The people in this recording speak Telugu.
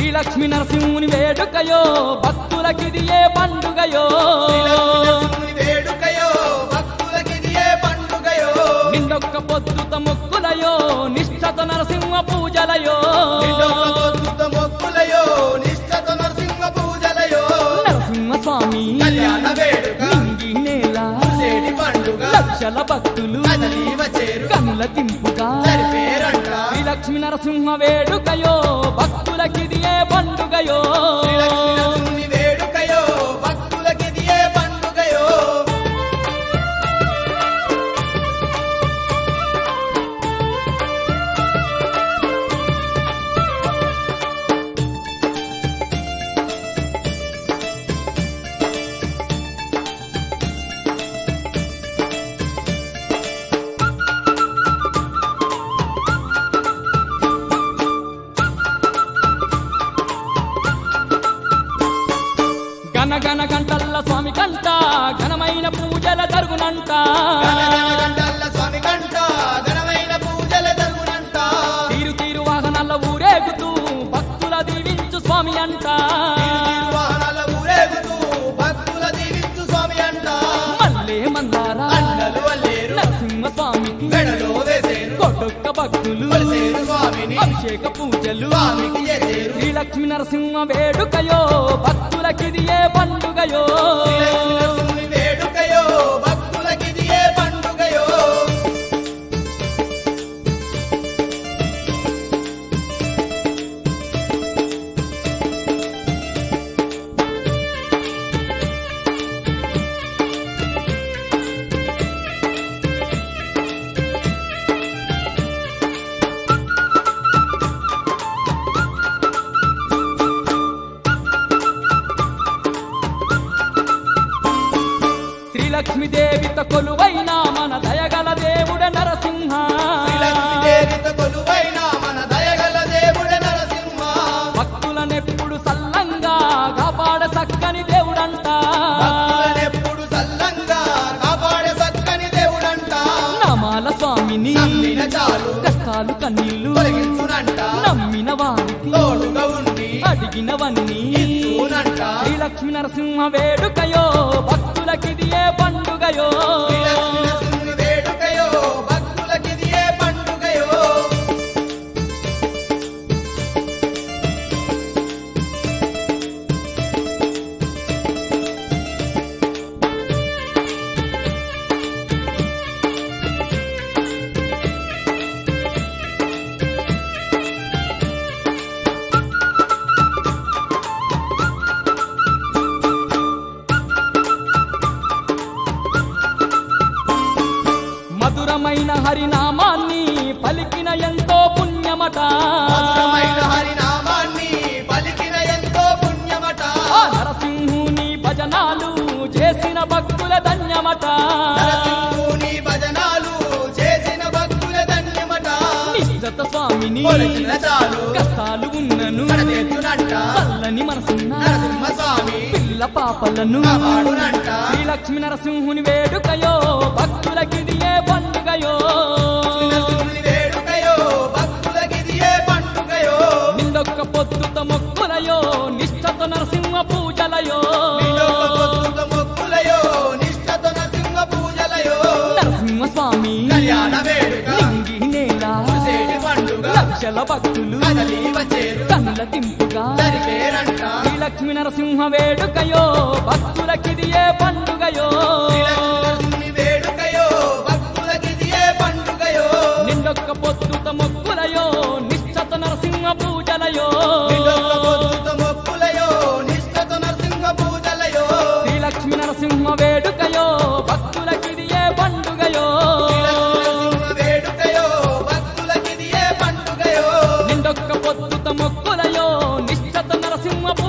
లక్ష్మీ నరసింహుని వేడుకయో భక్తులకిది ఏ పండుగయో నిండొక్క పొద్దుత మొక్కులయో నిష్ఠత నరసింహ పూజలయో నరసింహ స్వామి నింగి నేల లక్షల భక్తులు కనుల తింపుగా శ్రీ లక్ష్మీ నరసింహ వేడుకయో భక్తులకిది ఏ పండుగయో గణ గంటల్ల స్వామి కంట ఘనమైన పూజల జరుగునంట తీరు తీరు వాహనాల ఊరేగుతూ భక్తుల దీవించు స్వామి అంట మల్లే మందారా నరసింహ స్వామికి కొట్టొక్క భక్తులు అభిషేక పూజలు శ్రీ లక్ష్మీ నరసింహ వేడుకయో భక్తులకిది ఏ పండుగయో లక్ష్మీదేవిత కొలువైన మన దయగల దేవుడ నరసింహ భక్తులనెప్పుడు సల్లంగా కాపాడ సక్కని దేవుడంట నామాల స్వామిని కష్టాలు కన్నీళ్లు నమ్మిన వారికి అడిగినవన్నీ శ్రీ లక్ష్మీ నరసింహ వేడుకయో భక్తులకిది ఏ పండుగయో మధురమైన హరినామాన్ని పలికిన ఎంతో పుణ్యమట నరసింహుని భజనాలు చేసిన భక్తుల ధన్యమట నిజత స్వామిని కష్టాలు ఉన్నను చల్లని మనసున్న పిల్ల పాపలను శ్రీ లక్ష్మీ నరసింహుని వేడుకయో భక్తులకిది ఏ పండుగయో నిండొక్క పొద్దుత మొక్కులయో నిష్ఠత నరసింహ పూజలయో నరసింహ స్వామి నింగి నేల లక్షల భక్తులు కనుల తింపుగా శ్రీ లక్ష్మీ నరసింహ వేడుకయో భక్తులకిది ఏ పండుగయో నిండొక్క పొద్దుత మొక్కులయో నిష్ఠత నరసింహ పూజలయో శ్రీ లక్ష్మీ నరసింహ వేడుకయో భక్తులకిది ఏ పండుగయో నిండొక్క పొద్దుత మొక్కులయో నిష్ఠత నరసింహ